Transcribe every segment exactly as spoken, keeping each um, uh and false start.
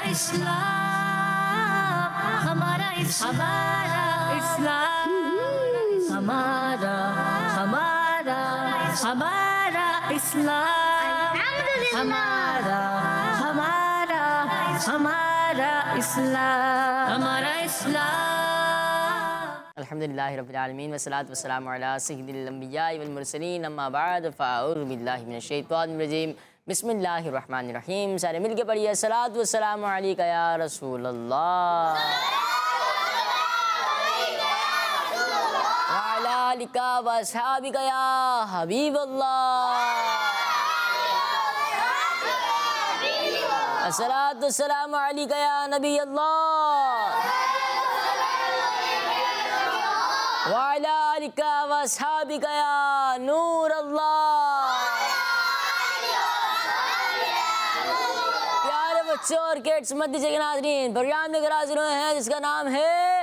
इस्लाम, हमारा हमारा इस्लाम, हमारा हमारा हमारा इस्लाम, हमारा हमारा हमारा इस्लाम, हमारा इस्लाम। अल्हम्दुलिल्लाहि रब्बिल आलमीन वस्सलातु वस्सलामु अला सय्यिदिल अंबिया वल मुरसलीन, अम्मा बाद फ़अऊज़ु बिल्लाहि मिनश शैतानिर रजीम, बिस्मिल्लाहिर रहमानिर रहीम। सारे मिलके पढ़िए सलातु वस्सलामु अलैका या रसूल अल्लाह व अला आलिका व अस्हाबिका या हबीब अल्लाह। अस्सलातु वस्सलामु अलैका या नबी अल्लाह व अला आलिका व अस्हाबिका या नूर अल्लाह। प्यारे बच्चों और किड्स मद्दीजे के नाज़रीन, प्रोग्राम लेकर हाजिर हुए हैं जिसका नाम है,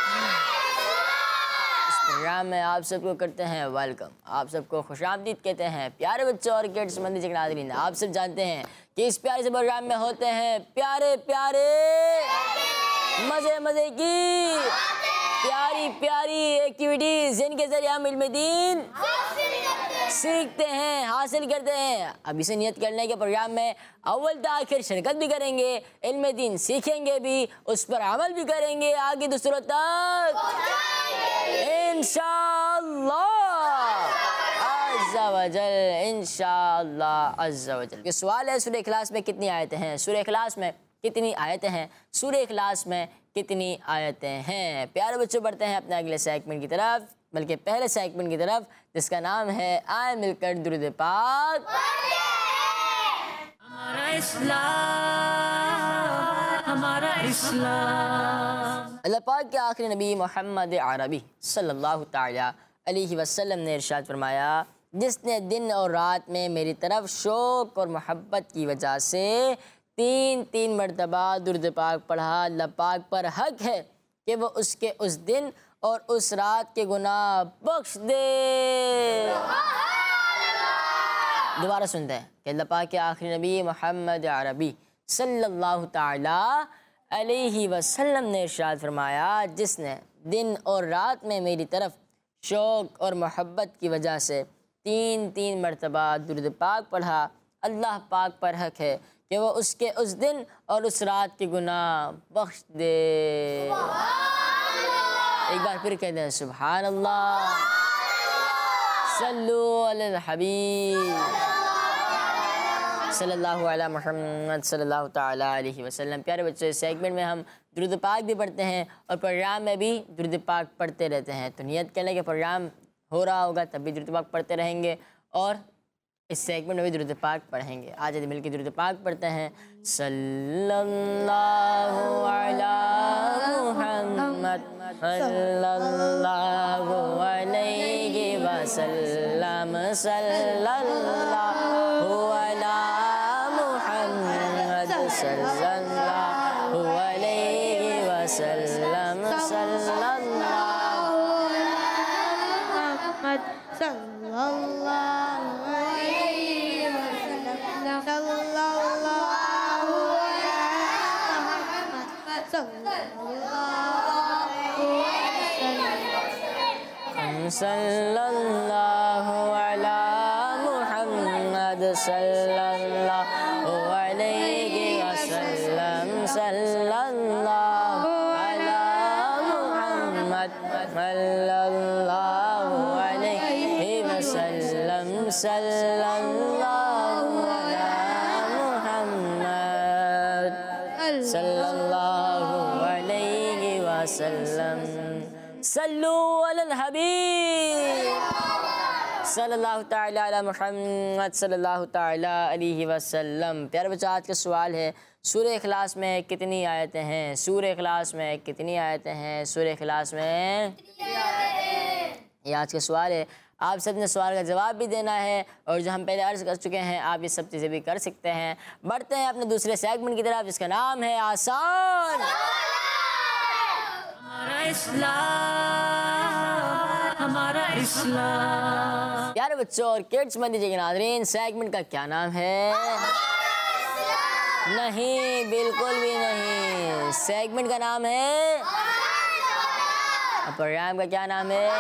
इस प्रोग्राम में आप सबको करते हैं वेलकम, आप सबको खुशामदीद कहते हैं। प्यारे बच्चों और किड्स मद्दीजे के नाज़रीन, आप सब जानते हैं कि इस प्यारे से प्रोग्राम में होते हैं प्यारे प्यारे मज़े मज़े की प्यारी प्यारी एक्टिविटीज़, जिनके ज़रिए हम इल्म दीन सीखते हैं, हासिल करते हैं। अब इसे नियत करने के प्रोग्राम में अव्वल से आखिर शिरकत भी करेंगे, इल्म दीन सीखेंगे भी, उस पर अमल भी करेंगे, आगे दूसरों तक इंशाअल्लाह अज़्ज़ा वजल, इंशाअल्लाह अज़्ज़ा वजल। ये सवाल है, सूरह इखलास में कितनी आयतें हैं? सूरह इखलास में कितनी आयतें हैं? सूरह इखलास में कितनी आयतें हैं? प्यारे बच्चों, बढ़ते हैं अपने अगले सेगमेंट की तरफ, बल्कि पहले सेगमेंट की तरफ, जिसका नाम है आए मिलकर दुरूद पाक। हमारा इस्लाम, हमारा इस्लाम। अल्लाह पाक के आखिरी नबी मोहम्मद अरबी सल्लल्लाहु तआला अलैहि वसल्लम ने इरशाद फरमाया, जिसने दिन और रात में मेरी तरफ शौक़ और मोहब्बत की वजह से तीन तीन मरतबा दुरूद पाक पढ़ा, अल्लाह पाक पर हक है कि वो उसके उस दिन और उस रात के गुनाह बख्श दे। दोबारा सुनते हैं कि अल्लाह पाक के आखिरी नबी मोहम्मद अरबी सल्लल्लाहु तआला अलैहि वसल्लम ने इरशाद फरमाया, जिसने दिन और रात में मेरी तरफ शौक़ और मोहब्बत की वजह से तीन तीन मरतबा दुरूद पाक पढ़ा, अल्लाह पाक पर हक है कि वो उसके उस दिन और उस रात के गुनाह बख्श दे। एक बार फिर कहते हैं सुभान अल्लाह, सल्लु अलल हबीब सल्लल्लाहु अलैहि मुहम्मद सल्लल्लाहु तआला अलैहि वसल्लम। प्यारे बच्चों, इस सेगमेंट में हम दुरूद पाक भी पढ़ते हैं और प्रोग्राम में भी दुरूद पाक पढ़ते रहते हैं। तो नियत कर लें कि प्रोग्राम हो रहा होगा तब भी दुरूद पाक पढ़ते रहेंगे और इस सेगमेंट में भी दुरूद पाक पढ़ेंगे। आज यदि मिलकर दुरूद पाक पढ़ते हैं, सल्लल्लाहु अला मुहम्मद सल्लल्लाहु अलैहि वसल्लम, सल्लल्लाहु अला मुहम्मद सल्लल्लाहु अलैहि वसल्लम, सल्लल्लाहु मुहम्मद सल्लल्लाहु अलैहि वसल्लम, सल्लल्लाहु सल्लल्लाहु अला मुहम्मद सल्लल्लाहु अलैहि वसल्लम, सल्लल्लाहु अला मुहम्मद सल्लल्लाहु अलैहि वसल्लम, सल्लल्लाहु अला मुहम्मद सल्लल्लाहु अलैहि वसल्लम। सल्लु अलल हबीब सल्लल्लाहु तआला अला मुहम्मद सल्लल्लाहु तआला अलैहि वसल्लम। प्यारे बच्चों, आज का सवाल है, सूरह इखलास में कितनी आयतें हैं? सूरह इखलास में कितनी आयतें हैं? सूरह इखलास में ये आज का सवाल है। आप सब ने सवाल का जवाब भी देना है और जो हम पहले अर्ज कर चुके हैं आप ये सब चीज़ें भी कर सकते हैं। बढ़ते हैं अपने दूसरे सेगमेंट की तरफ, जिसका नाम है आसान। हमारा इस्लाम, हमारा इस्लाम। प्यारे बच्चों और किड्स मद्दीजे के नाज़रीन, सेगमेंट का क्या नाम है? नहीं, बिल्कुल भी नहीं। सेगमेंट का नाम है और प्रोग्राम का क्या नाम है?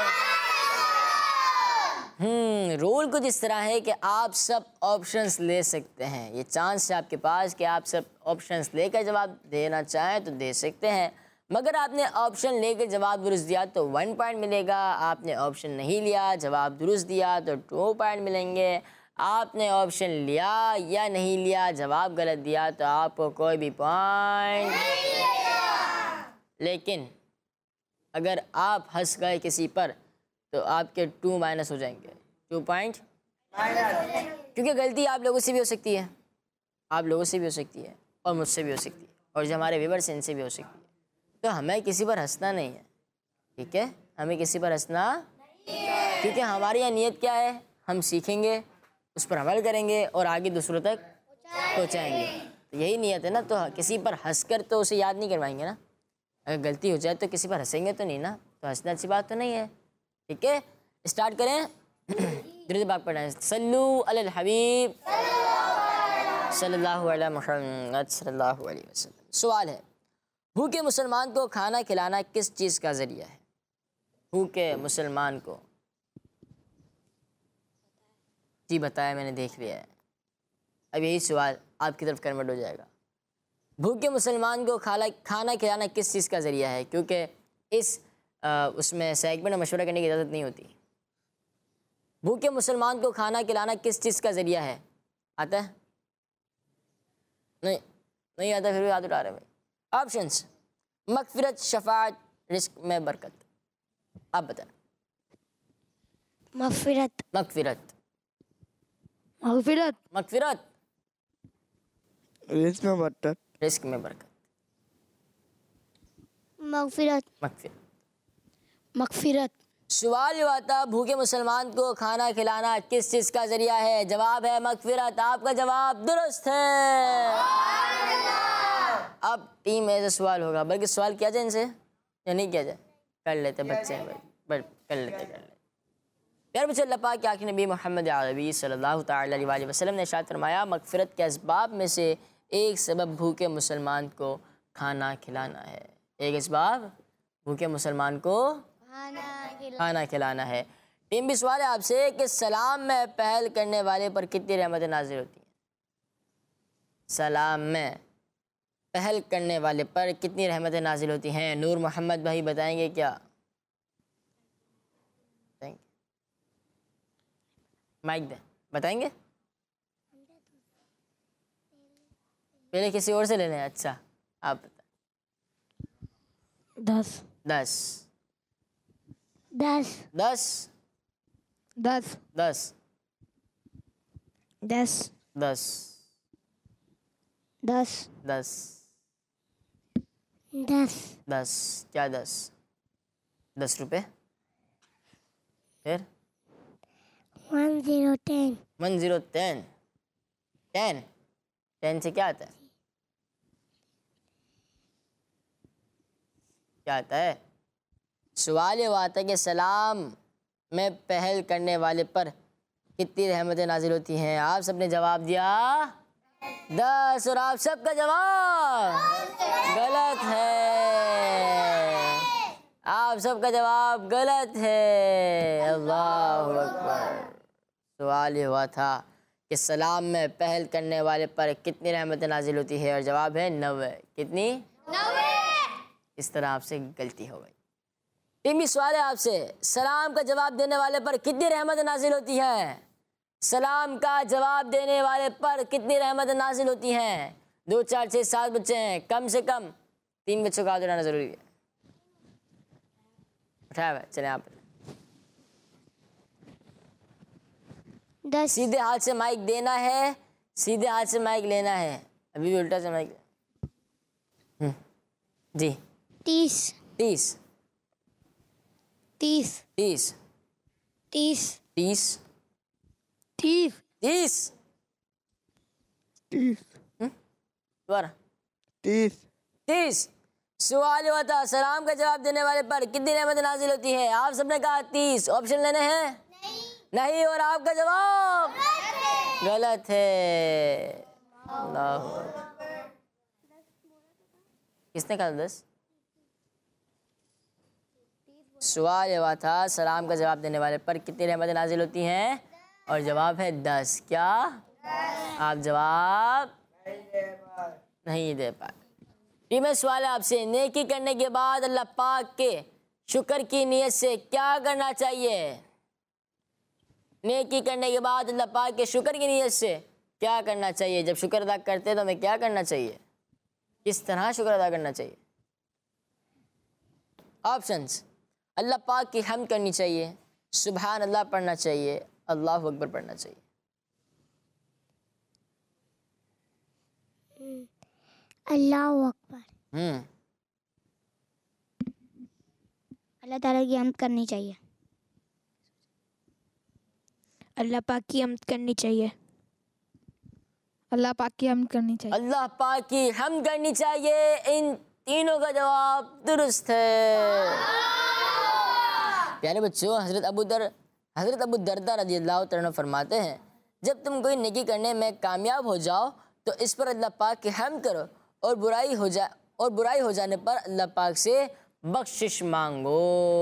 हम्म रूल कुछ इस तरह है कि आप सब ऑप्शंस ले सकते हैं। ये चांस है आपके पास कि आप सब ऑप्शंस लेकर जवाब देना चाहें तो दे सकते हैं, मगर आपने ऑप्शन लेकर जवाब दुरुस्त दिया तो वन पॉइंट मिलेगा। आपने ऑप्शन नहीं लिया, जवाब दुरुस्त दिया तो टू पॉइंट मिलेंगे। आपने ऑप्शन लिया या नहीं लिया, जवाब गलत दिया तो आपको कोई भी पॉइंट नहीं मिलेगा। लेकिन अगर आप हंस गए किसी पर तो आपके टू माइनस हो जाएंगे, टू पॉइंट, क्योंकि गलती आप लोगों से भी हो सकती है, आप लोगों से भी हो सकती है और मुझसे भी हो सकती है और जो हमारे व्यूअर्स हैं इनसे भी हो सकती है। तो हमें किसी पर हंसना नहीं है, ठीक है? हमें किसी पर हंसना नहीं, क्योंकि हमारी यह नीयत क्या है? हम सीखेंगे, उस पर अमल करेंगे और आगे दूसरों तक पहुँचाएंगे। तो यही नीयत है ना। तो किसी पर हंसकर तो उसे याद नहीं करवाएंगे ना। अगर गलती हो जाए तो किसी पर हंसेंगे तो नहीं ना, तो हंसना अच्छी बात तो नहीं है, ठीक है? स्टार्ट करें। दुरूद पाक पढ़ना है। सल्लू अलल हबीब सल्लल्लाहु अलैहि मुहम्मद सल्लल्लाहु अलैहि वसल्लम। सवाल है, भूखे मुसलमान को खाना खिलाना किस चीज़ का ज़रिया है? भूखे मुसलमान को, जी बताया, मैंने देख लिया है। अब यही सवाल आपकी तरफ कन्वर्ट हो जाएगा। भूखे मुसलमान को खाना खाना खिलाना किस चीज़ का ज़रिया है? क्योंकि इस आ, उसमें सेगमेंट में मशवरा करने की इजाज़त नहीं होती। भूखे मुसलमान को खाना खिलाना किस चीज़ का ज़रिया है? आता है? नहीं नहीं आता, फिर भी याद उठा रहे भाई। ऑप्शंस: मगफिरत, शफाअत, रिस्क में बरकत। आप बताएं। मगफिरत। मगफिरत मगफिरत। मगफिरत रिस्क में बरकत। रिस्क में बरकत। मगफिरत। मगफिरत मगफिरत। सवाल हुआ था भूखे मुसलमान को खाना खिलाना किस चीज़ का ज़रिया है? जवाब है मगफिरत। आपका जवाब दुरुस्त है। अब टीम में से सवाल होगा, बल्कि सवाल किया जाए इनसे या नहीं किया जाए? कर लेते बच्चे हैं भाई, बट कर लेते कर लेते यार। मुझे अल्लाह पाक के आखिरी नबी मोहम्मद अरबी सल्लल्लाहु तआला अलैहि वसल्लम ने इरशाद फरमाया, मगफिरत के असबाब में से एक सबब भूखे मुसलमान को खाना खिलाना है। एक असबाब भूखे मुसलमान को खाना खिलाना है। टीम भी सवाल है आपसे कि सलाम में पहल करने वाले पर कितनी रहमतें नाज़िल होती हैं? सलाम में पहल करने वाले पर कितनी रहमतें नाज़िल होती हैं? नूर मोहम्मद भाई बताएंगे क्या? बताएंगे? माइक दें, बताएंगे? पहले किसी और से ले लें। अच्छा, आप बताएं। दस। दस दस। दस दस। दस दस। दस दस। दस दस। दस क्या? दस दस रुपये। फिर one zero ten. One zero ten. Ten ten से क्या आता है? क्या आता है? सवाल ये आता है कि सलाम में पहल करने वाले पर कितनी रहमतें नाजिल होती हैं? आप सबने जवाब दिया दस, और आप सबका जवाब गलत है। आप सबका जवाब गलत है। अल्लाहु अकबर। सवाल ये हुआ था कि सलाम में पहल करने वाले पर कितनी रहमतें नाजिल होती है, और जवाब है नवे। कितनी? नवे। इस तरह आपसे गलती हो गई। टीमी सवाल है आपसे, सलाम का जवाब देने वाले पर कितनी रहमत नाजिल होती है? सलाम का जवाब देने वाले पर कितनी रहमत नाजिल होती हैं? दो, चार, छः, सात बच्चे हैं, कम से कम तीन बच्चों का हाथ उठाना जरूरी है। उठाया हुआ है, चलें आप। दस। सीधे हाथ से माइक देना है, सीधे हाथ से माइक लेना है। अभी भी उल्टा से माइक। जी। तीस। तीस तीस। तीस तीस। तीस तीस। तीस तीस। दोबारा तीस। तीस। सवाल हुआ था सलाम का जवाब देने वाले पर कितनी रहमत नाजिल होती है? आप सबने कहा तीस। ऑप्शन लेने हैं? नहीं, नहीं, और आपका जवाब गलत है। अल्लाह किसने कहा था दस? सवाल ये हुआ था सलाम का जवाब देने वाले पर कितनी रहमतें नाजिल होती हैं, और जवाब है दस। क्या आप जवाब नहीं दे पाए? ये मैं सवाल है आपसे, नेकी करने के बाद अल्लाह पाक के शुक्र की नीयत से क्या करना चाहिए? नेकी करने के बाद अल्लाह पाक के शुक्र की नीयत से क्या करना चाहिए? जब शुक्र अदा करते हैं तो हमें क्या करना चाहिए? किस तरह शुक्र अदा करना चाहिए? ऑप्शंस, अल्लाह पाक की हम्द करनी चाहिए, सुभान अल्लाह पढ़ना चाहिए, अल्लाहु अकबर पढ़ना चाहिए। अल्लाह अकबर। हम्म अल्लाह ताला की हम्द करनी चाहिए। अल्लाह पाक की हम्द करनी चाहिए। अल्लाह पाक की हम्द करनी चाहिए। अल्लाह पाक की हम्द करनी चाहिए। इन तीनों का जवाब दुरुस्त है। प्यारे बच्चों, हजरत अबू दर हजरत अबू दरदा रज़ी अल्लाह तआला अन्हु फरमाते हैं, जब तुम कोई नेकी करने में कामयाब हो जाओ तो इस पर अल्लाह पाक की हम्द करो और बुराई हो जाए और बुराई हो जाने पर अल्लाह पाक से बख्शिश मांगो।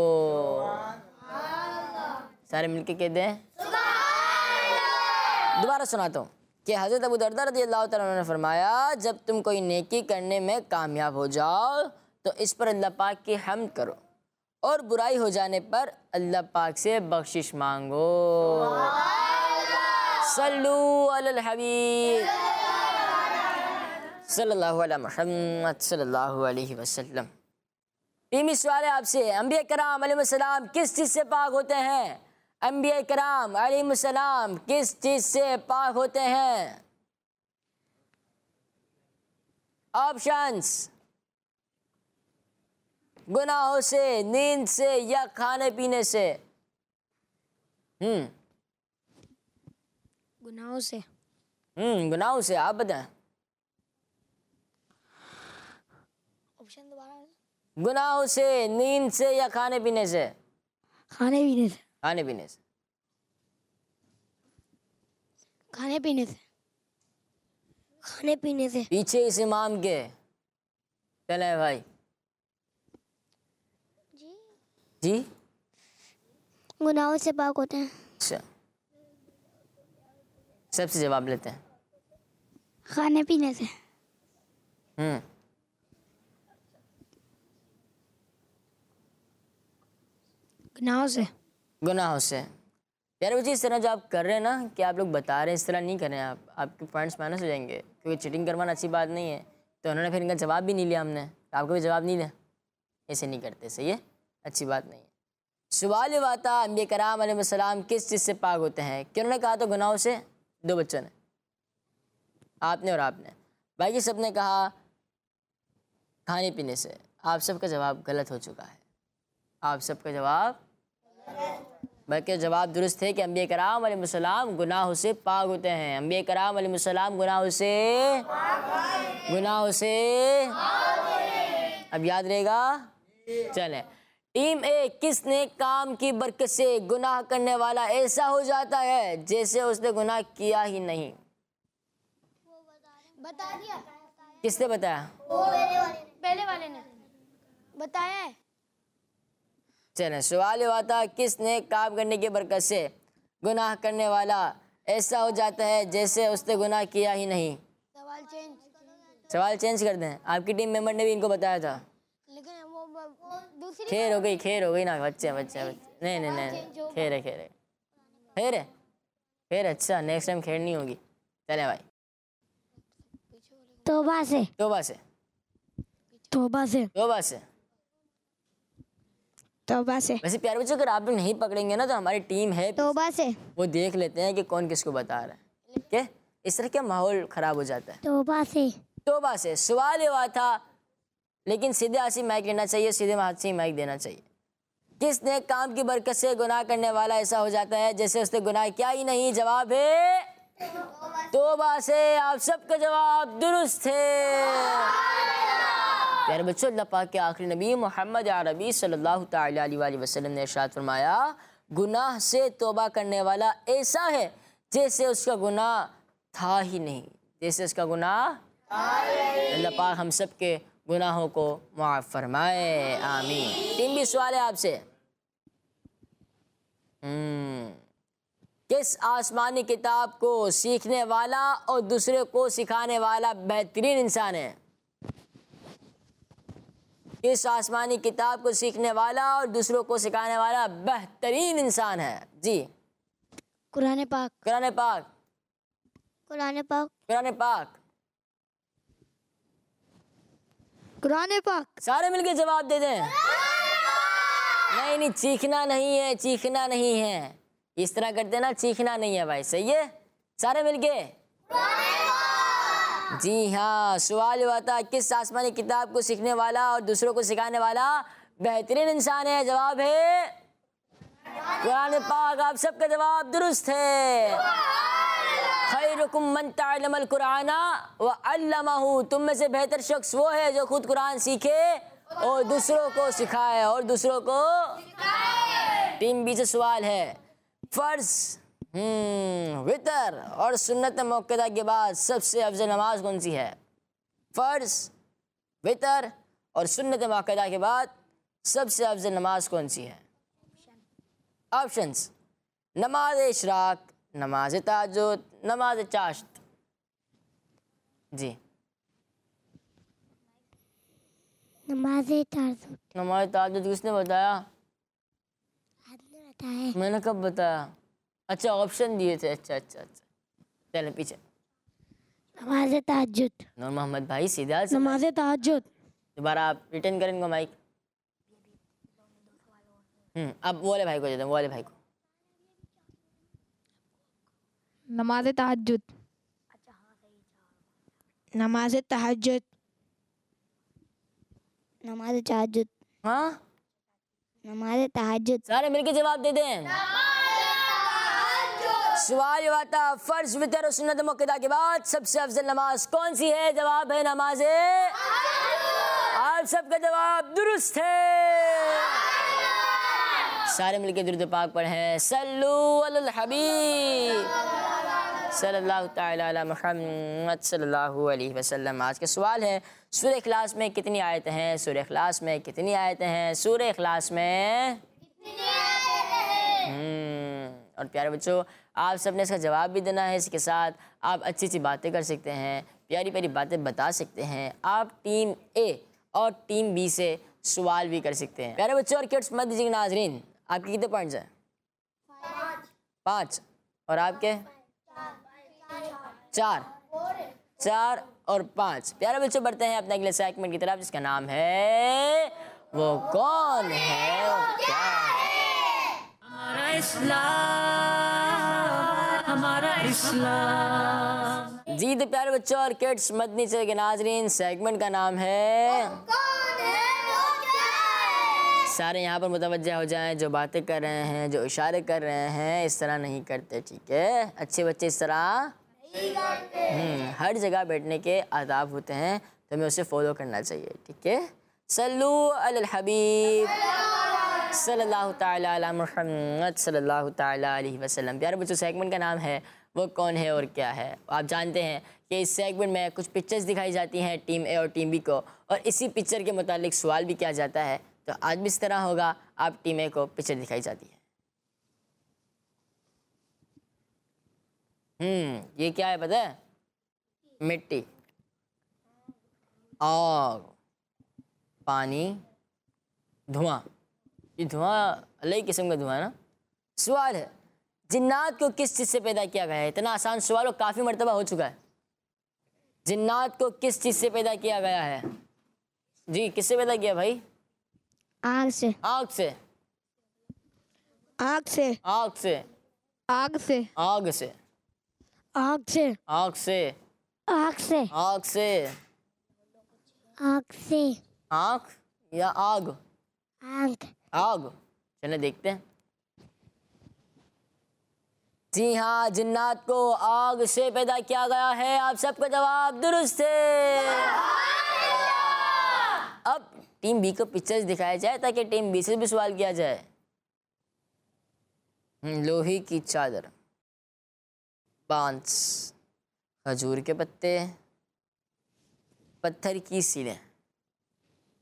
सारे मिलके कहते हैं दोबारा सुनाता हूँ कि हज़रत अबू दरदा रज़ी अल्लाह तआला अन्हु ने फरमाया, जब तुम कोई नेकी करने में कामयाब हो जाओ तो इस पर अल्लाह पाक की हम्द करो और बुराई हो जाने पर अल्लाह पाक से बख्शिश मांगो। सल्लू अलल हबीब सल्लल्लाहु अलैहि मुहम्मद सल्लल्लाहु अलैहि वसल्लम। टीमी सवाल है आपसे, अंबिया कराम अलैहिस्सलाम किस चीज़ से पाक होते हैं? अंबिया कराम अलैहिस्सलाम किस चीज़ से पाक होते हैं? ऑप्शंस, गुनाहों से, नींद से या खाने पीने से? हम्म गुनाहों से। हम्म गुनाहों से। आप बताएं। ऑप्शन दोबारा। गुनाहों से, नींद से या खाने पीने से? खाने पीने से। खाने पीने से। खाने पीने से। खाने पीने से। पीछे इस इमाम के चले भाई जी जी। गुनाहों से पाक होते हैं। अच्छा, सबसे जवाब लेते हैं। खाने पीने से। हम्म गुनाहों से। गुनाहों से। यार बच्चे, इस तरह जो आप कर रहे हैं ना कि आप लोग बता रहे हैं, इस तरह नहीं करें आप, आपके पॉइंट्स माइनस हो जाएंगे, क्योंकि चीटिंग करवाना अच्छी बात नहीं है। तो उन्होंने फिर इनका जवाब भी नहीं लिया, हमने तो आपको भी जवाब नहीं दिया। ऐसे नहीं करते, सही है, अच्छी बात नहीं है। सवाल हुआ था अंबिया कराम अलैहिस्सलाम किस चीज़ से पाक होते हैं? कि उन्होंने कहा तो गुनाहों से, दो बच्चों ने, आपने और आपने, बाकी सब ने कहा खाने पीने से। आप सबका जवाब गलत हो चुका है। आप सबका जवाब, बल्कि जवाब दुरुस्त है कि अंबिया कराम अलैहिस्सलाम गुनाहों से पाक होते हैं। अंबिया कराम अलैहिस्सलाम गुनाहों से गुनाहों से अब याद रहेगा। चलें, टीम ए, किसने काम की बरकत से गुनाह करने वाला ऐसा हो जाता है जैसे उसने गुनाह किया ही नहीं? बता दिया। किसने बताया? पहले वाले ने बताया है। चलें, सवाल ये हुआ था किसने काम करने की बरकत से गुनाह करने वाला ऐसा हो जाता है जैसे उसने गुनाह किया ही नहीं? सवाल चेंज। सवाल चेंज कर दें। आपकी टीम मेंबर ने भी इनको बताया था। लेकिन वो दूसरी खेर हो गई, खेर हो गई ना, बच्चे बच्चे बच्चे नहीं नहीं नहीं खेर है खेर है खेर है खेर। अच्छा, नेक्स्ट टाइम खेर नहीं होगी। चले भाई, तौबा से। तोबा से। तौबा से। तोबा से। तौबा से। वैसे प्यारे बच्चों, अगर आप लोग नहीं पकड़ेंगे ना तो हमारी टीम है तौबा से। वो देख लेते हैं कि कौन किसको बता रहा है। ठीक है, इस तरह का माहौल खराब हो जाता है। तौबा से। तोबा से। सवाल ये हुआ था, लेकिन सीधे हाथ से माइक लेना चाहिए, सीधे हाथ से माइक देना चाहिए। किसने काम की बरकत से गुनाह करने वाला ऐसा हो जाता है जैसे उसने गुनाह किया ही नहीं? जवाब है तोबा से। आप सबका जवाब दुरुस्त है। प्यारे बच्चों, अल्लाह पाक के आखिरी नबी मोहम्मद अरबी सल्लल्लाहु तआला अलैहि वसल्लम ने इरशाद फरमाया, गुनाह से तौबा करने वाला ऐसा है जैसे उसका गुनाह था ही नहीं। जैसे उसका गुनाह। अल्लाह पाक हम सब के गुनाहों को माफ़ फरमाए, आमीन। टीम बी सवाल है आपसे। हम्म किस आसमानी किताब को सीखने वाला और दूसरे को सिखाने वाला बेहतरीन इंसान है? किस आसमानी किताब को सीखने वाला और दूसरों को सिखाने वाला बेहतरीन इंसान है? जी, कुरान पाक। कुरान पाक। कुरान पाक। कुरान पाक। कुरान पाक। सारे मिलके जवाब दे दें। नहीं नहीं, चीखना नहीं है, चीखना नहीं है। इस तरह करते ना, चीखना नहीं है भाई, सही है? सारे मिलके। जी हाँ, सवाल हुआ था किस आसमानी किताब को सीखने वाला और दूसरों को सिखाने वाला बेहतरीन इंसान है? जवाब है कुरान पाक। आप सबका जवाब दुरुस्त है। खैरुकुम मन तअल्लमल कुराना व अल्लमहु, तुम में से बेहतर शख्स वो है जो खुद कुरान सीखे और दूसरों को सिखाए और दूसरों को टीम बी से सवाल है। फर्ज, हम्म वितर और सुन्नत मुअक्कदा के बाद सबसे अफजल नमाज कौन सी है? फर्ज, वितर और सुन्नत मुअक्कदा के बाद सबसे अफजल नमाज कौन सी है? ऑप्शंस: नमाज इशराक, नमाज तहज्जुद, नमाज चाश्त। जी, नमाज तहज्जुद। नमाज तहज्जुद किसने बताया? आपने बताया। मैंने कब बताया? अच्छा, ऑप्शन दिए थे। अच्छा अच्छा अच्छा, चले पीछे। नमाज तहज्जुद। नूर मोहम्मद भाई सीधा से नमाज तहज्जुद। दोबारा आप रिटर्न करें इनको माइक। हम्म अब वो वाले भाई को दे दें, वो वाले भाई को। नमाज तहज्जुद। नमाज तहज्जुद। नमाज तहज्जुद। हाँ, नमाज तहज्जुद। सारे मिलके जवाब दे दें। सवाल हुआ था फर्ज, वितर और सुन्नत मुअक्कदा के बाद सबसे अफजल नमाज कौन सी है? जवाब है नमाज। आप सबका जवाब दुरुस्त है। सारे मिलके दुरूद पाक पढ़ें। सल्लू अलल हबीब सल्लल्लाहु तआला अला मुहम्मद सल्लल्लाहु अलैहि वसल्लम। आज का सवाल है, सूरह इखलास में कितनी आयतें हैं? सूरह इखलास में कितनी आयतें हैं? सूरह इखलास में हम्म और प्यारे बच्चों, आप सबने इसका जवाब भी देना है। इसके साथ आप अच्छी अच्छी बातें कर सकते हैं, प्यारी प्यारी बातें बता सकते हैं। आप टीम ए और टीम बी से सवाल भी कर सकते हैं। प्यारे बच्चों और किड्स मत दीजिएगा नाजरीन। आपके कितने पॉइंट्स हैं? पाँच। और आपके? चार। चार और पाँच। प्यारे बच्चों, बढ़ते हैं अपने अगले सेगमेंट की तरफ, जिसका नाम है वो कौन है और क्या है। हमारा इस्लाम, हमारा इस्लाम। जी तो प्यारे बच्चों और किड्स मदनी चैनल के नाजरीन, सेगमेंट का नाम है सारे यहाँ पर मुतवज्जा हो जाएं। जो बातें कर रहे हैं, जो इशारे कर रहे हैं, इस तरह नहीं करते, ठीक है? अच्छे बच्चे इस तरह हम्म हर जगह बैठने के आदाब होते हैं, तो हमें उसे फॉलो करना चाहिए, ठीक है? सल्लू अलल हबीब सल्लल्लाहु तआला अला मुहम्मद सल्लल्लाहु तआला अलैहि वसल्लम। प्यारे बच्चों, सेगमेंट का नाम है वो कौन है और क्या है। आप जानते हैं कि इस सेगमेंट में कुछ पिक्चर्स दिखाई जाती हैं टीम ए और टीम बी को, और इसी पिक्चर के मुतालिक सवाल भी किया जाता है। तो आज भी इस तरह होगा, आप टीम ए को पिक्चर दिखाई जाती है। हम्म ये क्या है पता है? मिट्टी, आग, पानी, धुआं। ये धुआं अलग ही किस्म का धुआं है ना। सवाल है, जिन्नात को किस चीज़ से पैदा किया गया है? इतना आसान सवाल और काफ़ी मरतबा हो चुका है। जिन्नात को किस चीज़ से पैदा किया गया है? जी, किससे पैदा किया भाई? आग से। आग से। आग से। आग से। आग से। आग से। आग से। आग से। आग से। आग से। आग से। आँख या आग? आग। आग। चले देखते हैं। जी हाँ, जिन्नात को आग से पैदा किया गया है। आप सबका जवाब दुरुस्त है। अब टीम बी को पिक्चर्स दिखाया जाए ताकि टीम बी से भी सवाल किया जाए। लोहे की चादर, बांस, खजूर के पत्ते, पत्थर की सीढ़ें,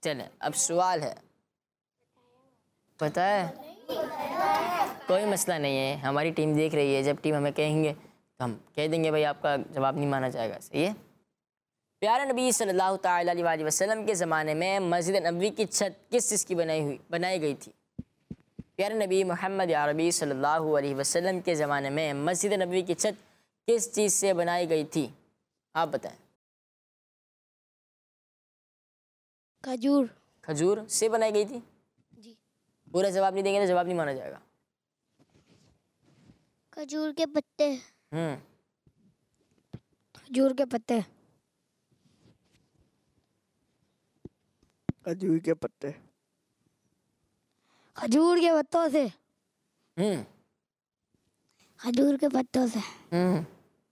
चलें, अब सवाल है, पता है कोई मसला नहीं है, हमारी टीम देख रही है, जब टीम हमें कहेंगे तो हम कह देंगे भाई आपका जवाब नहीं माना जाएगा। सही है। प्यारे नबी सल्लल्लाहु ताला अलैहि वसल्लम के ज़माने में मस्जिद नबवी की छत किस चीज़ की बनाई हुई बनाई गई थी? प्यारे नबी मोहम्मद अरबी सल्लल्लाहु अलैहि वसल्लम के ज़माने में मस्जिद नबवी की छत किस चीज़ से बनाई गई थी? आप बताएं। खजूर। खजूर से बनाई गई थी? जी। पूरा जवाब नहीं देंगे तो जवाब नहीं माना जाएगा। खजूर के पत्ते। हम्म खजूर के पत्ते। खजूर के पत्ते। खजूर के पत्तों से। हम्म खजूर के पत्तों से। हम्म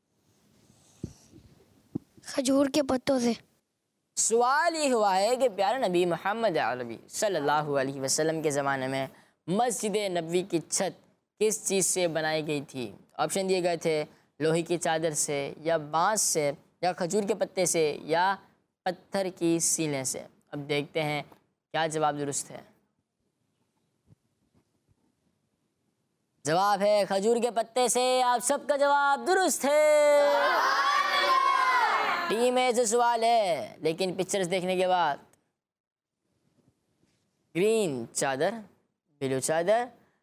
खजूर के पत्तों से। सवाल ये हुआ है कि प्यारे नबी मोहम्मद अरबी सल्लल्लाहु अलैहि वसल्लम के ज़माने में मस्जिद नबवी की छत किस चीज़ से बनाई गई थी? ऑप्शन दिए गए थे लोहे की चादर से, या बांस से, या खजूर के पत्ते से, या पत्थर की सीलें से। अब देखते हैं क्या जवाब दुरुस्त है। जवाब है खजूर के पत्ते से। आप सबका जवाब दुरुस्त है। टीम में से सवाल है, लेकिन पिक्चर्स देखने के बाद ग्रीन चादर, ब्लू चादर,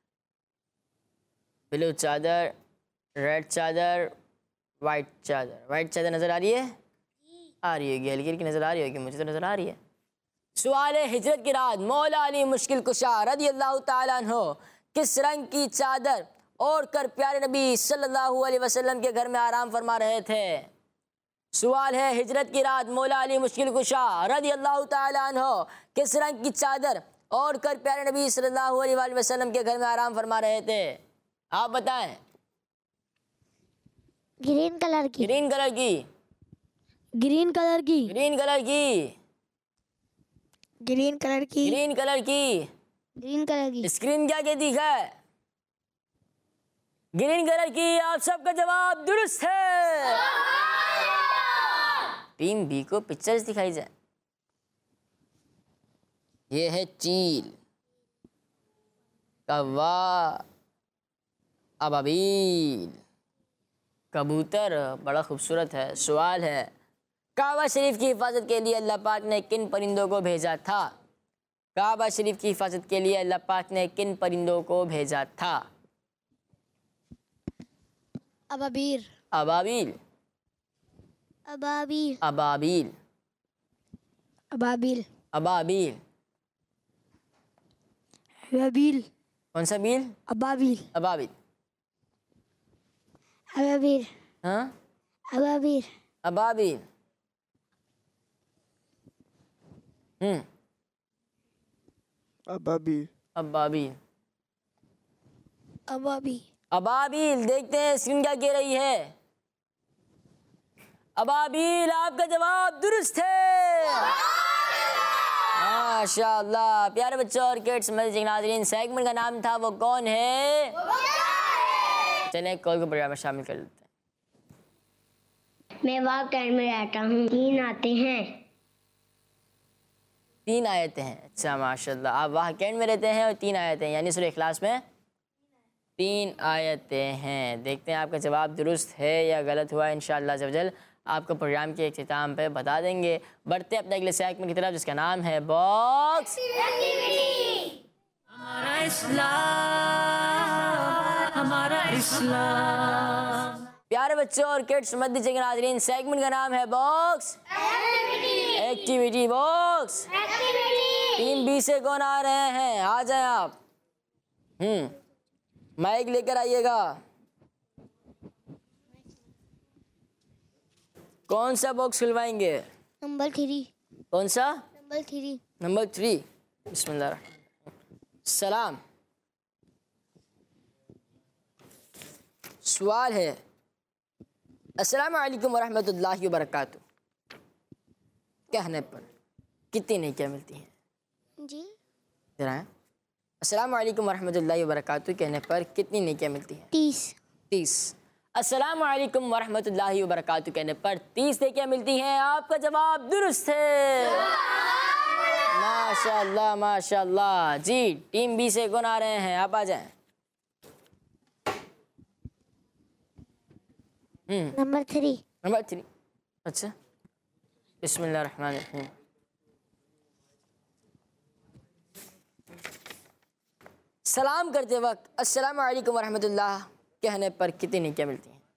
ब्लू चादर, रेड चादर, वाइट चादर। वाइट चादर नज़र आ रही है? आ रही होगी, हल्की हल्की नज़र आ रही होगी, मुझे तो नज़र आ रही है। सवाल है हिजरत की रात मौला अली मुश्किल कुशा रज़ी अल्लाह ताला अन्हु किस रंग की चादर ओढ़ कर प्यारे नबी सल्लल्लाहु अलैहि वसल्लम के घर में आराम फरमा रहे थे? सवाल है हिजरत की रात मौला अली मुश्किल कुशा रज़ी अल्लाह ताला अन्हु किस रंग की चादर ओढ़ कर प्यारे नबी सल्लल्लाहु अलैहि वसल्लम के घर में आराम फरमा रहे थे? आप बताएं। ग्रीन कलर की। ग्रीन कलर की। ग्रीन कलर की। ग्रीन कलर की। ग्रीन कलर की। ग्रीन कलर की। ग्रीन कलर की। स्क्रीन क्या कहती है? ग्रीन कलर की। आप सबका जवाब दुरुस्त है। टीम बी को पिक्चर्स दिखाई जाए। ये है चील, कौवा, अबाबील, कबूतर, बड़ा खूबसूरत है। सवाल है काबा शरीफ की हिफाजत के लिए अल्लाह पाक ने किन परिंदों को भेजा था? काबा शरीफ की हिफाजत के लिए अल्लाह पाक ने किन परिंदों को भेजा था? अबाबीर। अबाबील। अबाबीर। अबाबील। अबाबील। अबाबील। अबाबील। कौन सा बील? अबाबील। अबाबील। अबाबीर। हाँ, अबाबीर। अबाबील। हम्म अबाबील। अबाबील। अबाबी। अबाबील। देखते हैं स्क्रीन क्या कह रही है। अबाबील। आपका जवाब दुरुस्त है। माशाअल्लाह। प्यारे बच्चों और किड्स मज़े नाज़रीन, सेगमेंट का नाम था वो कौन है। चलें कॉल को प्रोग्राम में शामिल कर लेते हैं। मैं वाक टाइम में रहता हूँ। तीन आते हैं। तीन आयतें हैं। अच्छा माशाल्लाह। आप वाह कैंड में रहते हैं और तीन आयतें हैं, यानी सूरह इखलास में तीन आयतें हैं। देखते हैं आपका जवाब दुरुस्त है या गलत हुआ। इंशाअल्लाह अज़्ज़ा आपको प्रोग्राम के इख्तिताम पे बता देंगे। बढ़ते अपने अगले सेगमेंट की तरफ, जिसका नाम है बॉक्स हमारा इस्लाम, हमारा इस्लाम। प्यारे बच्चों और किड्स मत दीजिएगा नाज़रीन, सेगमेंट का नाम है box activity. Box team B से कौन आ रहे हैं? आ जाएं आप। हम्म माइक लेकर आइएगा। कौन सा बॉक्स खुलवाएंगे? Number three. कौन सा? Number three. Number three. बिस्मिल्लाह सलाम। सवाल है अस्सलामु अलैकुम वरहमतुल्लाहि वबरकातुहू कहने पर कितनी नेकियां मिलती हैं? जी। जरा अस्सलामु अलैकुम वरहमतुल्लाहि वबरकातुहू कहने पर कितनी नेकियां मिलती हैं? तीस। तीस। अस्सलामु अलैकुम वरहमतुल्लाहि वबरकातुहू कहने पर तीस नेकियां मिलती हैं। आपका जवाब दुरुस्त है। माशाल्लाह माशाल्लाह। जी टीम बी से कौन आ रहे हैं, आप आ जाएं। हम्म नंबर थ्री। Number three. अच्छा बिस्मिल्लाहिर्रहमानिर्रहीम। सलाम करते वक्त अस्सलाम वालेकुम वरहमतुल्लाह कहने पर कितनी नेकियां मिलती हैं?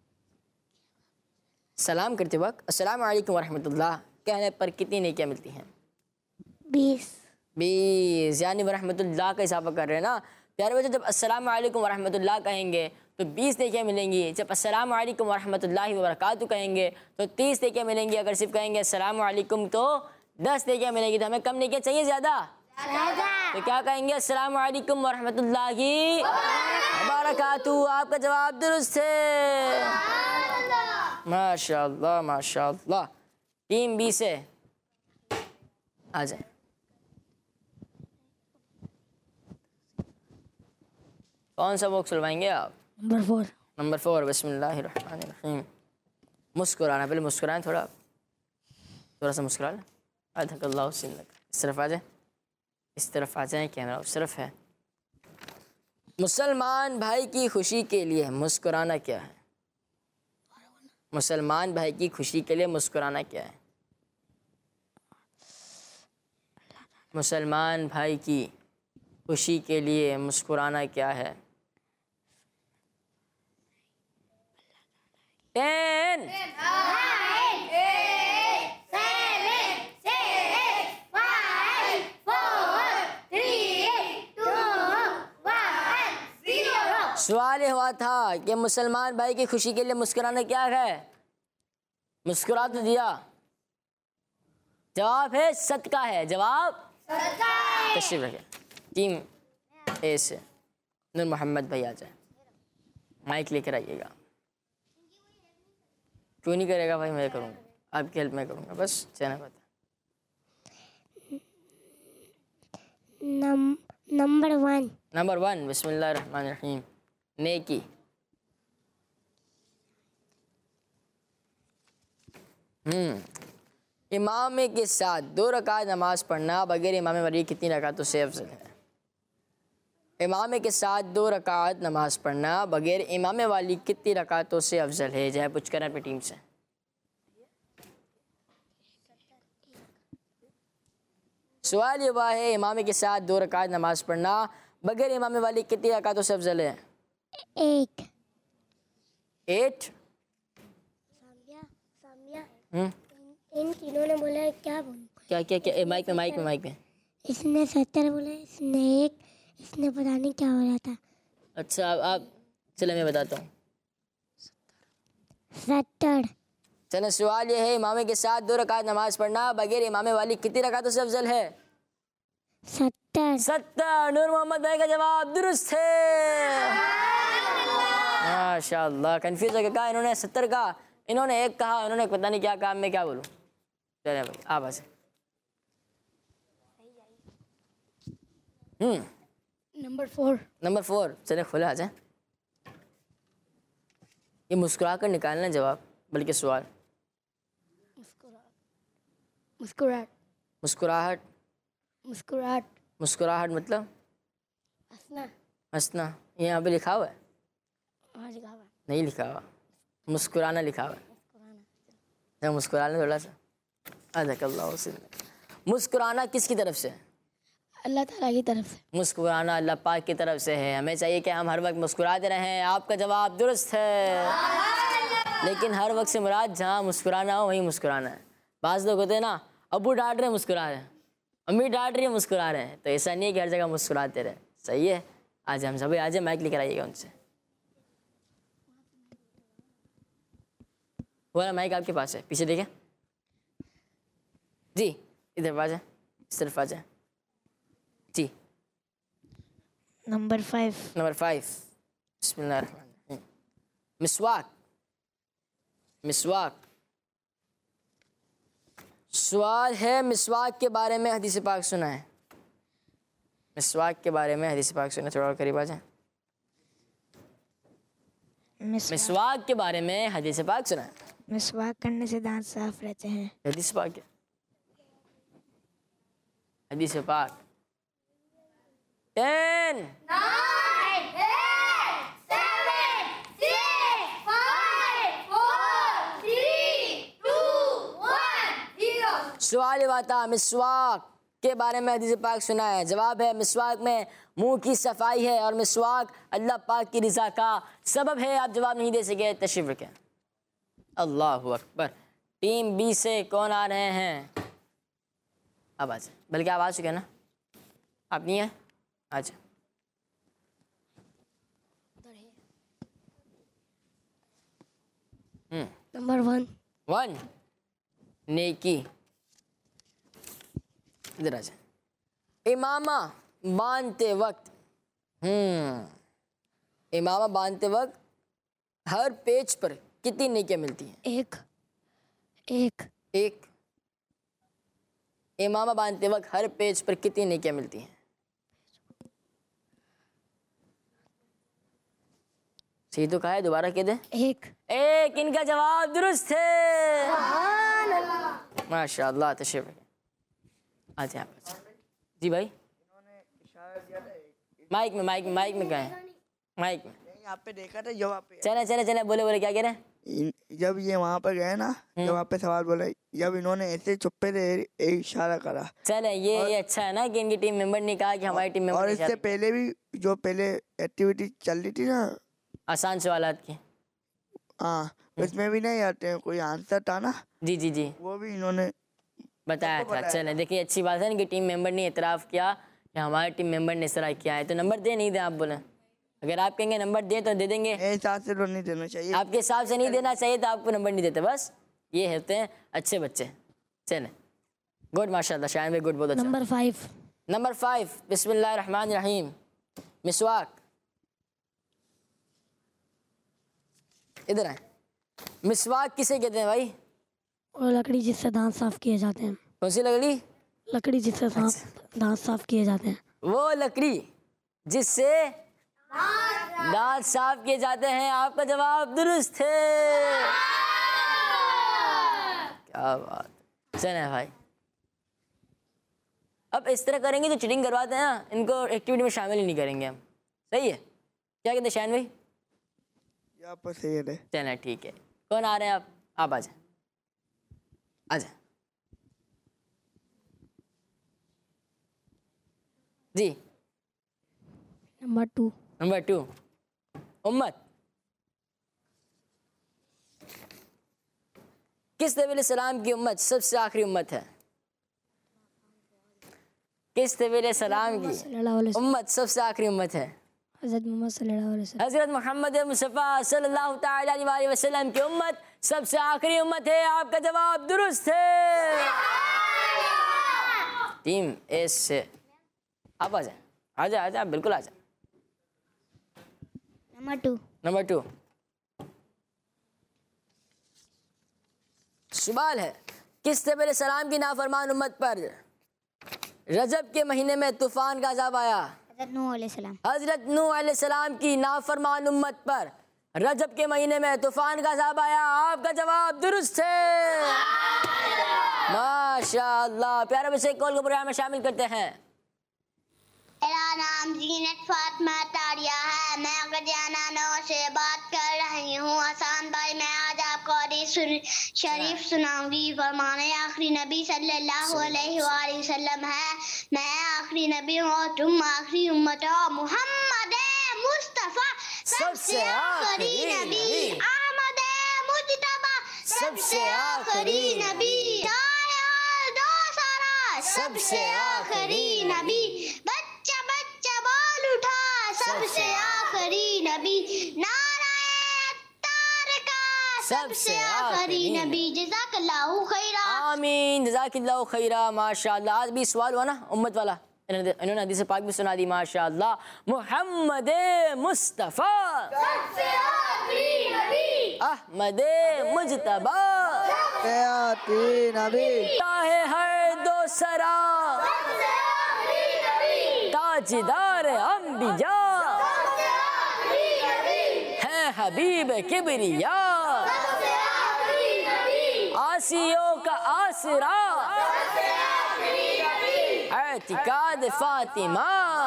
सलाम करते वक्त अस्सलाम वालेकुम वरहमतुल्लाह कहने पर कितनी नेकियां मिलती हैं? बीस। बीस, यानी वरहमतुल्लाह का इजाफा कर रहे हैं ना प्यारे बच्चों। जब अस्सलाम वालेकुम वरहमतुल्लाह कहेंगे तो बीस नेकियां मिलेंगी। जब अस्सलाम वालेकुम वरहमतुल्लाहि वबरकातुहू कहेंगे तो तीस नेकियां मिलेंगी। अगर सिर्फ कहेंगे अस्सलाम वालेकुम तो दस नेकियां मिलेंगी। तो हमें कम नेकियां चाहिए ज़्यादा? तो क्या कहेंगे? अस्सलाम वालेकुम वरहमतुल्लाहि वबरकातुहू। आपका जवाब दुरुस्त है। माशाअल्लाह माशाअल्लाह। टीम बी से आ जाए। कौन सा बुक सुलवाएंगे आप? Number four. Number four. बिस्मिल्लाहिर्रहमानिर्रहीम। मुस्कुराना, पहले मुस्कुराएं थोड़ा, थोड़ा सा मुस्कुरा लें। अल्लाह इस तरफ आ जाए, इस तरफ आ जाए, कैमरा उस तरफ है। मुसलमान भाई की खुशी के लिए मुस्कुराना क्या है? मुसलमान भाई की खुशी के लिए मुस्कुराना क्या है? मुसलमान भाई की खुशी के लिए मुस्कुराना क्या है? टेन, सवाल ये हुआ था कि मुसलमान भाई की खुशी के लिए मुस्कुराना क्या है? मुस्कुरा तो दिया, जवाब है सदका है। जवाब तशरीफ रखें। टीम ए से नूर मोहम्मद भाई आ जाए, माइक लेकर आइएगा। क्यों नहीं करेगा भाई? मैं करूँगा, आपकी हेल्प मैं करूँगा, बस चैनल बता। नम, नंबर वन। Number one. बिस्मिल्लाहिर्रहमानिर्रहीम। नेकी। हम्म इमाम के साथ दो रकात नमाज पढ़ना बगैर इमाम वाली कितनी रकातों से अफजल है? इमाम के साथ दो रकात नमाज पढ़ना बगैर इमाम वाली कितनी रकातों से अफजल है? जय पूछ कर अपनी टीम से। सवाल ये हुआ है इमाम के साथ दो रकात नमाज पढ़ना बगैर इमाम वाली कितनी रकातों से अफजल है? एक। एट। सामिया, सामिया, हम्म इन तीनों ने बोला क्या बोलूं? क्या क्या क्या? ए, माइक में माइक में माइक में। इसने सत्तर बोला, इसने एक, इसने पता नहीं क्या हो रहा था। अच्छा अब आप, चलो मैं बताता हूँ। सत्तर। चलो सवाल ये है इमाम के साथ दो रकात नमाज पढ़ना बगैर इमाम वाली कितनी रकातों से अफजल है? सत्तर। सत्तर। नूर मोहम्मद भाई का जवाब दुरुस्त है। माशाअल्लाह। कंफ्यूज हो गया, कहा इन्होंने सत्तर कहा, इन्होंने एक कहा, इन्होंने पता नहीं क्या कहा, मैं क्या बोलूँ। चले भाई आप ऐसे। हम्म नंबर फोर। Number four. चले खुले आ जाए। ये मुस्कुरा कर निकालना जवाब, बल्कि सवाल। मुस्कुराहट। मुस्कुराहट। मुस्कुराहट। मुस्कुराहट मतलब हंसना। हंसना। ये यहाँ पे लिखा हुआ है? हाँ लिखा हुआ। नहीं लिखा हुआ, मुस्कुराना लिखा हुआ है। मुस्कुराना थोड़ा सा अल्लाह। मुस्कुराना किसकी तरफ से? अल्लाह ताला की तरफ से। मुस्कुराना अल्लाह पाक की तरफ से है। हमें चाहिए कि हम हर वक्त मुस्कुराते रहें। आपका जवाब दुरुस्त है, लेकिन हर वक्त से मुराद जहाँ मुस्कुराना हो वहीं मुस्कुराना है। बाज़ लोग होते हैं ना, अबू डांट रहे हैं मुस्कुरा रहे हैं, अम्मी डांट रही है मुस्कुरा रहे हैं, तो ऐसा नहीं है कि हर जगह मुस्कुराते रहे। सही है। आज हम सभी आज माइक लेकर आइएगा उनसे। वो माइक आपके पास है, पीछे देखें जी, इधर आ जाए, इस तरफ आ जाए जी। Number five. Number five. बिस्मिल्लाह। मिसवाक। मिसवाक। सवाल है मिसवाक के बारे में हदीस पाक सुना है? मिसवाक के बारे में हदीस पाक सुना, थोड़ा और करीब आ जाए। मिसवाक के बारे में हदीस पाक सुना है? मिसवाक करने से दांत साफ रहते हैं। हदीस पाक है। हदीस पाक। टेन, सवाल आता मिसवाक के बारे में हदीस पाक सुना है। जवाब है मिसवाक में मुंह की सफाई है और मिसवाक अल्लाह पाक की रज़ा का सबब है। आप जवाब नहीं दे सके, तशरीफ रखें। अल्लाह अकबर। टीम बी से कौन आ रहे हैं? अब आज बल्कि आप आ चुके हैं ना, आप नहीं है? अच्छा, नंबर वन वन नेकी। इधर आ जाए। इमामा बांधते वक्त, हम्म इमामा बांधते वक्त हर पेज पर कितनी नेकियां मिलती हैं? एक एक एक। इमामा बांधते वक्त हर पेज पर कितनी नेकियां मिलती हैं? सही तो कहा है, दोबारा कह दे। एक एक। इनका जवाब दुरुस्त है। माशाअल्लाह। तशरीफ अच्छा जी भाई, माइक में माइक में माइक में कहें, माइक में। यहाँ पे देखा था, जब पे चले चले चले, बोले बोले क्या कह रहे हैं? जब ये वहाँ पर गए ना, जब वहाँ पे सवाल बोला, जब इन्होंने ऐसे चुप्पे से एक इशारा करा। चले ये ये अच्छा है ना कि इनकी टीम मेंबर ने कहा कि हमारी टीम मेंबर। और इससे पहले भी जो पहले एक्टिविटी चल रही थी ना, आसान सवालात की, हाँ, उसमें भी नहीं आते हैं, कोई आंसर था ना, जी जी जी, वो भी इन्होंने बताया था। चले देखिए, अच्छी बात है कि टीम मेंबर ने इतराफ़ किया कि हमारे टीम मेंबर ने इस तरह किया है। तो नंबर दे नहीं दे, आप बोले। अगर आप कहेंगे नंबर दे तो दे देंगे। मेरे हिसाब से तो नहीं देना चाहिए। आपके हिसाब से नहीं देना चाहिए तो आपको नंबर नहीं देते, बस ये होते हैं अच्छे बच्चे। चले, गुड, माशाल्लाह, शायद में गुड, बहुत अच्छा। नंबर फाइव नंबर फाइव, बिस्मिल्लाह रहमान रहीम, मिसवाक। इधर आए। मिसवाक किसे कहते हैं भाई? और लकड़ी जिससे दांत साफ किए जाते हैं। कौन सी लकड़ी? लकड़ी जिससे दांत दांत साफ किए जाते हैं। वो लकड़ी जिससे दांत साफ किए जाते हैं। आपका जवाब दुरुस्त है। क्या बात। चले भाई, अब इस तरह करेंगे तो चीटिंग करवाते हैं ना, इनको एक्टिविटी में शामिल ही नहीं करेंगे हम। सही है, क्या कहते हैं शायन भाई? यहाँ पर सही है। चलें ठीक है। कौन आ रहे हैं आप? आप आ जाए, आ जाए जी। नंबर टू नंबर टू, उम्मत। किस नबी अलैहिस्सलाम की उम्मत सबसे आखिरी उम्मत है? किस नबी अलैहिस्सलाम की उम्मत सबसे आखिरी उम्मत है? हज़रत मोहम्मद सल्लल्लाहु अलैहि वसल्लम। हज़रत मोहम्मद मुस्तफ़ा सल्लल्लाहु तआला अलैहि वसल्लम की उम्मत सबसे आखिरी उम्मत है। आपका जवाब दुरुस्त है। टीम एस से आप आ जाए, आ जाए, आ जाए, बिल्कुल आ जाए। नंबर टू नंबर टू, सवाल है, किस नबी अलैहिस्सलाम की नाफरमान उम्मत पर रजब के महीने में तूफान का अज़ाब आया? हज़रत नूह अलैहिस्सलाम। हजरत नूह अलैहिस्सलाम की नाफरमान उम्मत पर रजब के महीने में तूफान का अज़ाब आया। आपका जवाब दुरुस्त है। माशाअल्लाह। प्यारे बच्चे, कॉल को प्रोग्राम में शामिल करते हैं। मेरा नाम जीनत फातिमा तारिया है। मैं गजाना नौ से बात कर रही हूँ। आसान भाई, मैं आज आपको हदीस शरीफ सुनाऊंगी। फरमाने आखिरी नबी सल्लल्लाहु अलैहि वसल्लम है, मैं आखिरी नबी हूँ और तुम आखिरी उम्मत हो। मोहम्मद मुस्तफा सबसे आखिरी नबी, अहमद मुज्तबा सबसे आखिरी नबी, दो सारा सबसे आखिरी नबी, बच्चा बच्चा बोल उठा सबसे आखिरी नबी, नाराए तारका सबसे आखिरी नबी। जज़ाकल्लाहु खैरा। आमीन, जज़ाकल्लाहु खैरा। माशाअल्लाह। आज भी सवाल हुआ ना उम्मत वाला, इन्होंने हदीस पाक भी सुना दी। माशाअल्लाह। मोहम्मद मुस्तफा सबसे आखिरी नबी, अहमद मुज्तबा नबी, ताहे है दो सरा सबसे आखिरी नबी, ताजदार अंबिया सबसे आखिरी नबी, है हबीब किबरिया, सबसे आखिरी नबी, आसियों का आसरा सबसे आखिरी नबी, है एतिकाद फातिमा,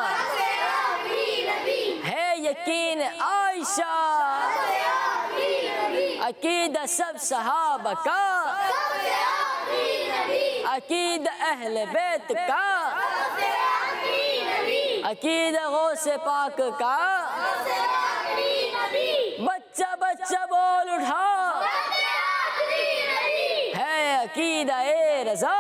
है यकीन आयशा, अकीदा सब सहाबा का, अकीदा अहले बैत का, अकीदा गौसे पाक का, बच्चा बच्चा बोल उठा, है अकीदा ए रज़ा,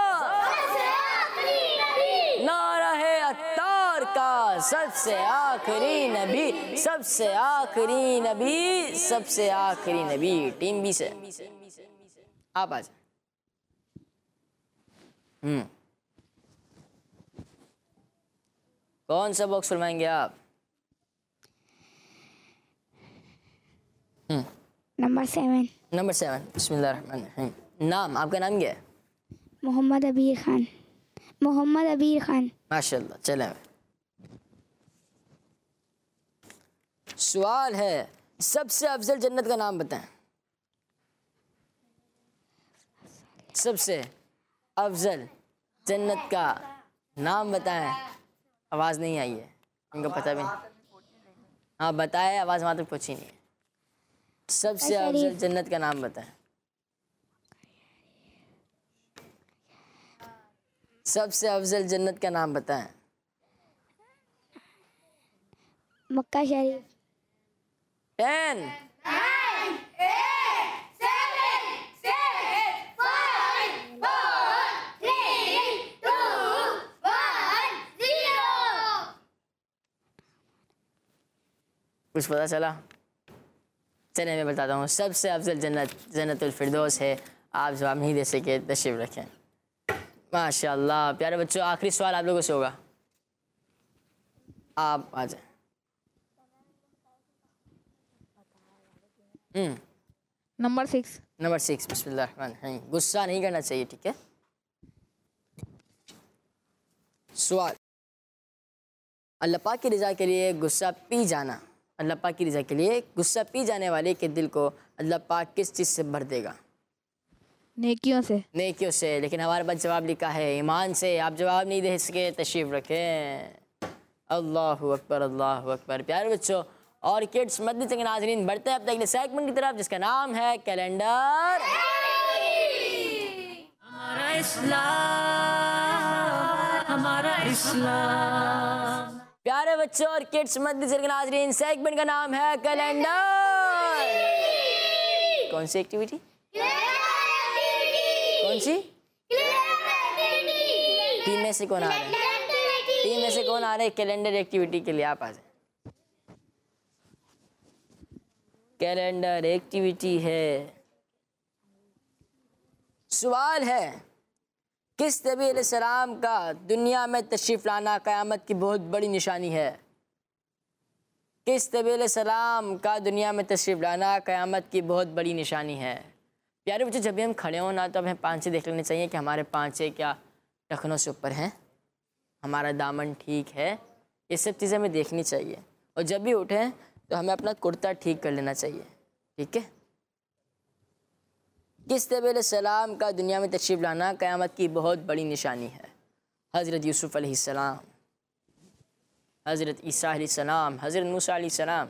नारा है अत्तार का, सबसे आखिरी नबी, सबसे आखिरी नबी, सबसे आखिरी नबी। टीम बी से आप आ जाए। हम्म कौन सा बॉक्स फरमाएंगे आप? हम्म नंबर सेवन। Number seven. बिस्मिल्लाहिर्रहमानिर्रहीम। नाम, आपका नाम क्या है? मोहम्मद अबीर खान। मोहम्मद अबीर खान। माशाल्लाह। चलें, सवाल है, सबसे अफजल जन्नत का नाम बताएं। सबसे अफजल जन्नत का नाम बताएं। आवाज़ नहीं आई है, इनको पता भी नहीं। हाँ बताए, आवाज़ वहाँ तक पहुँची नहीं है। सबसे अफजल जन्नत का नाम बताएं। सबसे अफजल जन्नत का नाम बताएं। मक्का शरीफ। टेन, कुछ पता चला? चलिए मैं बताता हूँ। सबसे अफजल जन्नत जन्नतुल फिरदौस है। आप जवाब नहीं दे सके, तशरीफ रखें। माशाल्लाह प्यारे बच्चों, आखिरी सवाल आप लोगों से होगा, आप आ जाए। हम्म नंबर सिक्स। Number six. बिस्मिल्लाहिर्रहमानिर्रहीम। गुस्सा नहीं करना चाहिए, ठीक है? सवाल, अल्लाह पाक की रज़ा के लिए गुस्सा पी जाना, अल्लाह पाक की रज़ा के लिए गुस्सा पी जाने वाले के दिल को अल्लाह पाक किस चीज़ से भर देगा? नेकियों से। नेकियों से। लेकिन हमारे पास जवाब लिखा है ईमान से। आप जवाब नहीं दे सके, तशरीफ़ रखें। अल्लाहु अकबर, अल्लाहु अकबर। प्यारे बच्चों और किड्स मदनी के नाज़रीन, बढ़ते हैं अब तक सेगमेंट की तरफ जिसका नाम है कैलेंडर। हमारा इस्लाम, हमारा इस्लाम। प्यारे बच्चों और किड्स मदनी के नाज़रीन, सेगमेंट का नाम है कैलेंडर। कौन सी एक्टिविटी? कौन सी? टीम में से कौन आ रहा है? टीम में से कौन आ रहा है कैलेंडर एक्टिविटी के लिए? आप आ जाए। कैलेंडर एक्टिविटी है। सवाल है, किस नबी अलैहिस्सलाम का दुनिया में तशरीफ़ लाना क़यामत की बहुत बड़ी निशानी है? किस नबी अलैहिस्सलाम का दुनिया में तशरीफ़ लाना क़यामत की बहुत बड़ी निशानी है? प्यारे बच्चों, जब भी हम खड़े हों ना तो हमें पाँचे देख लेने चाहिए कि हमारे पाँचे क्या टखनों से ऊपर हैं, हमारा दामन ठीक है, ये सब चीज़ें हमें देखनी चाहिए। और जब भी उठें तो हमें अपना कुर्ता ठीक कर लेना चाहिए, ठीक है? किस नबी अलैहिस्सलाम का दुनिया में तशरीफ़ लाना क़यामत की बहुत बड़ी निशानी है? हज़रत यूसुफ़ अलैहिस्सलाम, हज़रत ईसा अलैहिस्सलाम, हज़रत मूसा अलैहिस्सलाम,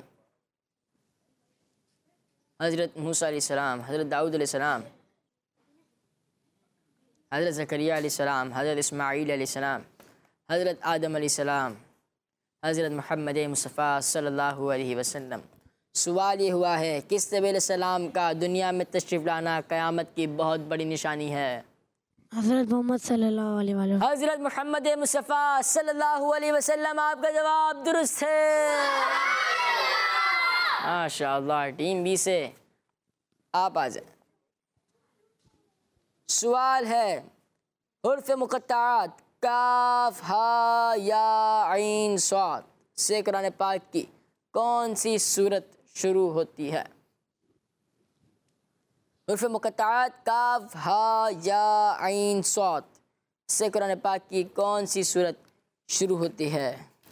हज़रत मूसा अलैहिस्सलाम, हज़रत दाऊद अलैहिस्सलाम, हज़रत ज़करिया अलैहिस्सलाम, हज़रत इस्माईल अलैहिस्सलाम, हज़रत आदम अलैहिस्सलाम, हज़रत मोहम्मद मुस्तफ़ा सल्लल्लाहु अलैहि वसल्लम। सवाल ये हुआ है, किस नबी अलैहिस्सलाम का दुनिया में तशरीफ़ लाना क़यामत की बहुत बड़ी निशानी है? हज़रत मोहम्मद सल्लल्लाहु अलैहि वसल्लम। हज़रत मोहम्मद मुस्तफ़ा सल्लल्लाहु अलैहि वसल्लम। आपका जवाब दुरुस्त है। माशाअल्लाह। टीम बी से आप आ जाए। सवाल है, हुर्फ़ मुक़त्तआत काफ हा या आइन स्वाद से कुरान पाक की कौन सी सूरत शुरू होती है? हुर्फ़ मुक़त्तआत काफ हा या आइन स्वाद से कुरान पाक की कौन सी सूरत शुरू होती है?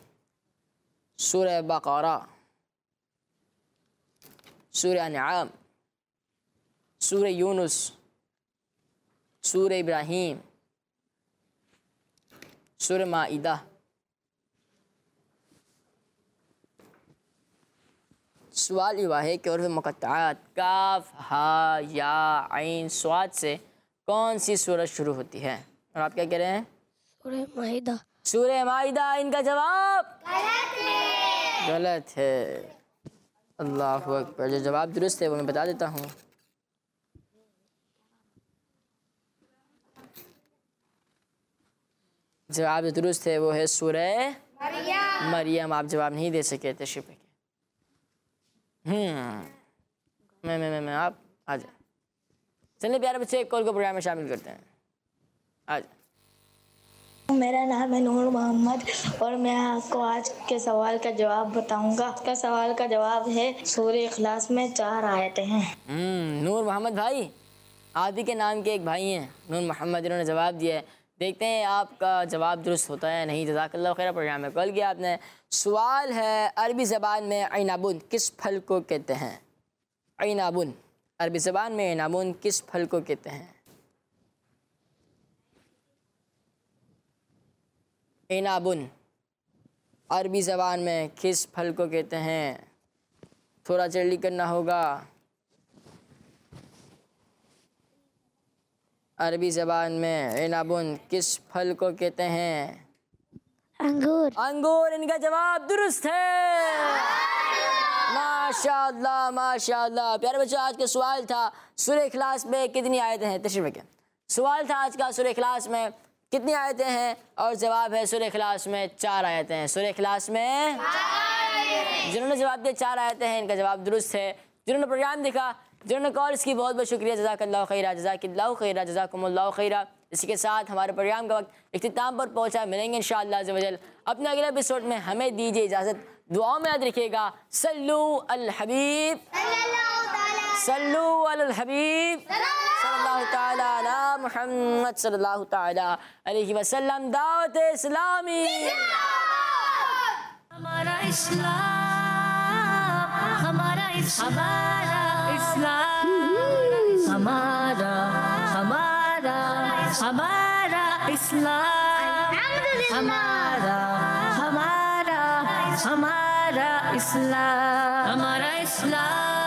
सूरह बक़रा, सूरह अनआम, सूरह यूनुस, सूरह इब्राहीम, सूरह माइदा। सवाल ये है कि उर्फ़ मुक़त्तआत काफ हा या आइन स्वाद से कौन सी सूरत शुरू होती है? और आप क्या कह रहे हैं? सूरह माइदा। सूरह माइदा। इनका जवाब गलत है। अल्लाहु अकबर। जो जवाब दुरुस्त है वो मैं बता देता हूँ। जवाब जो दुरुस्त है वो है सूरह मरियम। आप जवाब नहीं दे सके तशरीफ रखिए। हम्म मैं मैं मैं मैं आप आ जाए। चलिए प्यारे बच्चे एक कॉल को प्रोग्राम में शामिल करते हैं। आ जाए। मेरा नाम है नूर मोहम्मद और मैं आपको आज के सवाल का जवाब बताऊंगा। इसका सवाल का जवाब है सूरह इखलास में चार आयतें हैं। हम्म नूर मोहम्मद भाई, आप ही के नाम के एक भाई हैं नूर मोहम्मद, इन्होंने जवाब दिया है। देखते हैं आपका जवाब दुरुस्त होता है नहीं। जज़ाकल्लाह खैर। प्रोग्राम में कॉल किया आपने। सवाल है अरबी ज़बान में ऐनाबुन किस फल को कहते हैं? ऐनाबुन अरबी ज़बान में ऐनाबुन किस फल को कहते हैं? ऐनाबुन अरबी ज़बान में किस फल को कहते हैं? थोड़ा जल्दी करना होगा। अरबी ज़बान में ऐनाबुन किस फल को कहते हैं? अंगूर। अंगूर। इनका जवाब दुरुस्त है। माशाअल्लाह माशाअल्लाह। प्यारे बच्चों आज का सवाल था सूरह इखलास में कितनी आयतें हैं? तशरीफ रखें। सवाल था आज का सूरह इखलास में कितनी आयतें हैं और जवाब है सूरह इखलास में चार आयतें हैं। सूरह इखलास में जिन्होंने जवाब दिया चार आयतें हैं, इनका जवाब दुरुस्त है। जिन्होंने प्रोग्राम देखा, जिन्होंने कॉल्स की, बहुत बहुत शुक्रिया। जज़ाकल्लाहु खैरा जज़ाकिल्लाहु खैरा जज़ाकुमुल्लाहु खैरा। इसी के साथ हमारे प्रोग्राम का वक्त इख्तिताम पर पहुंचा। मिलेंगे इंशाअल्लाह अज़्ज़ वजल अपने अगले एपिसोड में। हमें दीजिए इजाज़त। दुआओं में याद रखिएगा। सल्लू अल हबीब सल्लू अल हबीब सल्लल्लाहु तआला अला मुहम्मद सल्लल्लाहु तआला अलैहि वसल्लम। दावत इस्लामी हमारा इस्लाम, हमारा इस्लाम, हमारा हमारा हमारा इस्लाम, हमारा हमारा हमारा इस्लाम, हमारा इस्लाम।